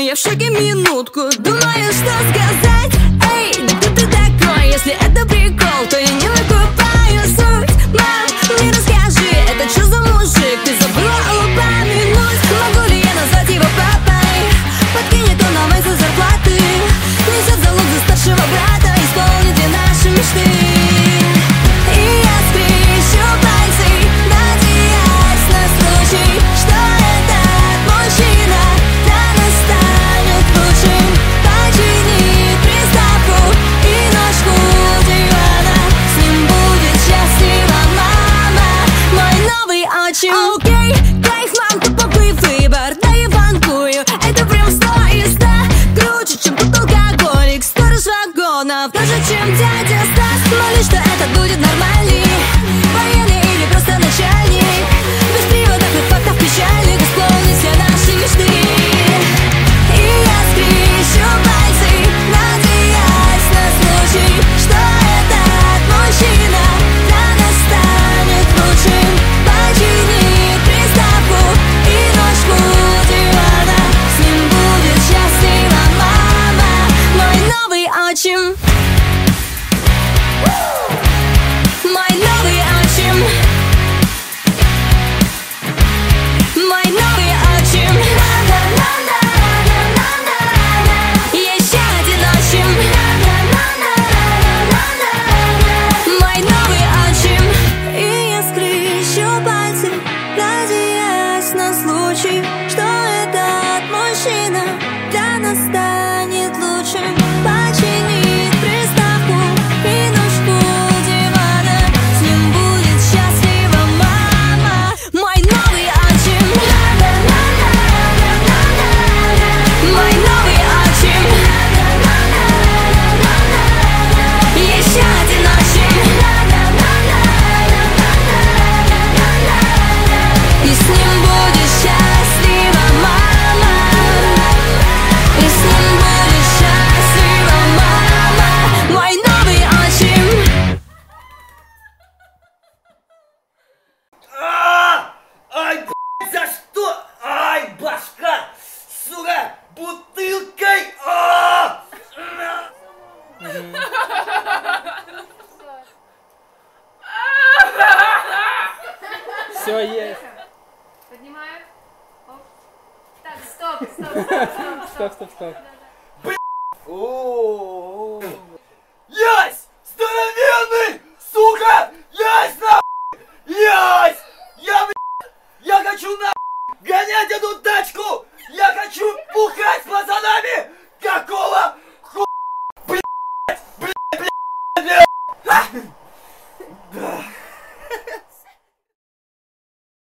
я в шоке минутку, думаю, что сказать. Эй, да кто ты такой? Если это прикол, то я не выкупаю суть. Мам, мне расскажи, это что за мужик? Ты забыла упомянуть? Могу ли я назвать его папой? Подкинет он нам из-за зарплаты, несет залог за старшего брата, исполнит все наши мечты. И я скрещу пальцы, надеясь на случай, что этот мужчина для нас станет лучшим. Починит приставку и ножку дивана, с ним будет счастлива мама, мой новый отчим. Окей, кайф, мам, топовый выбор, да я ванкую, это прям 100 из 100. Круче, чем тот алкоголик, сторож вагонов, даже чем дядя Стас. Молюсь, что это будет нормальный военный или просто начальник, без приводов и фактов печальных, исполнит все наши мечты. И я скрещу пальцы, надеясь на случай, что этот мужчина для нас станет лучшим. Починит приставку и ножку дивана, с ним будет счастлива мама, мой новый отчим. Мой новый отчим. Мой новый отчим. Еще один отчим. Мой новый отчим. И я скрещу пальцы, надеясь на случай, что этот мужчина для нас станет лучшим. Починит приставку и ножку дивана, с ним будет счастлива мама, мой новый отчим. Мой новый отчим. Еще один отчим. И с ним будет счастлива мама, и с ним будет счастлива мама, мой новый отчим. Ай, блядь, за что? Ай, башка! Сука! Бутылкой! Все есть. Поднимаю. Оп. Так, стоп. Стоп. О,